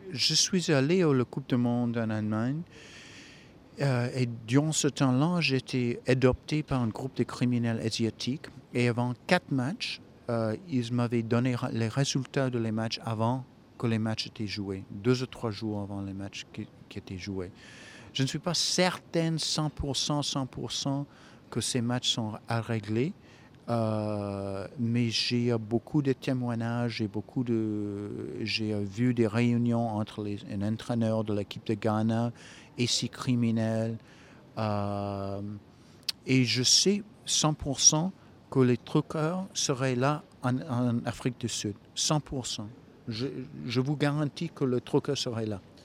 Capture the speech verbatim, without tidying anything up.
je suis allé à la Coupe du Monde en Allemagne euh, et durant ce temps-là, j'ai été adopté par un groupe de criminels asiatiques et avant quatre matchs, euh, ils m'avaient donné les résultats de les matchs avant que les matchs étaient joués, deux ou trois jours avant les matchs qui, qui étaient joués. Je ne suis pas certaine cent pour cent, cent pour cent que ces matchs sont à régler, euh, mais j'ai beaucoup de témoignages et beaucoup de, j'ai vu des réunions entre les, un entraîneur de l'équipe de Ghana et ces criminels, euh, et je sais cent pour cent que les truqueurs seraient là en, en Afrique du Sud, cent pour cent. Je, je vous garantis que le truqueur serait là.